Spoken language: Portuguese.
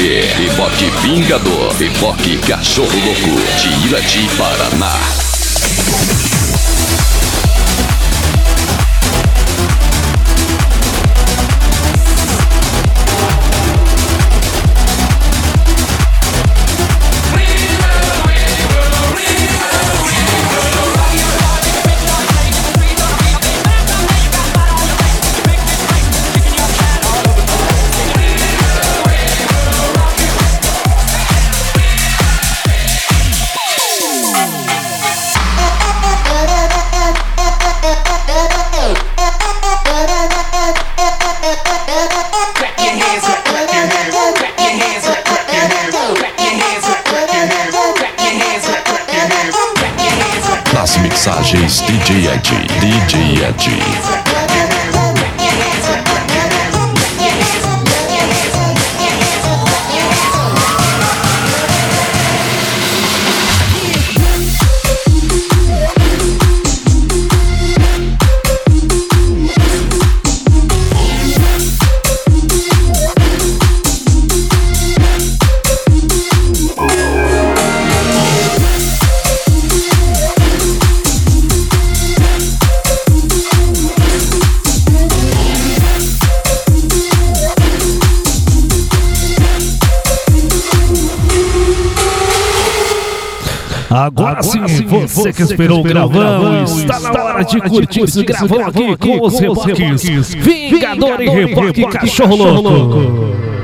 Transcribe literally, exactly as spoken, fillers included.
quê? Pipoque Vingador, Pipoque Cachorro Louco, de Irati, Paraná. Nas mixagens D J Ed, D J Ed. Agora, Agora sim, sim, você, você que esperou o gravão, está na hora de curtir esse gravão aqui com os reboques Vingador e Reboque Cachorro Louco.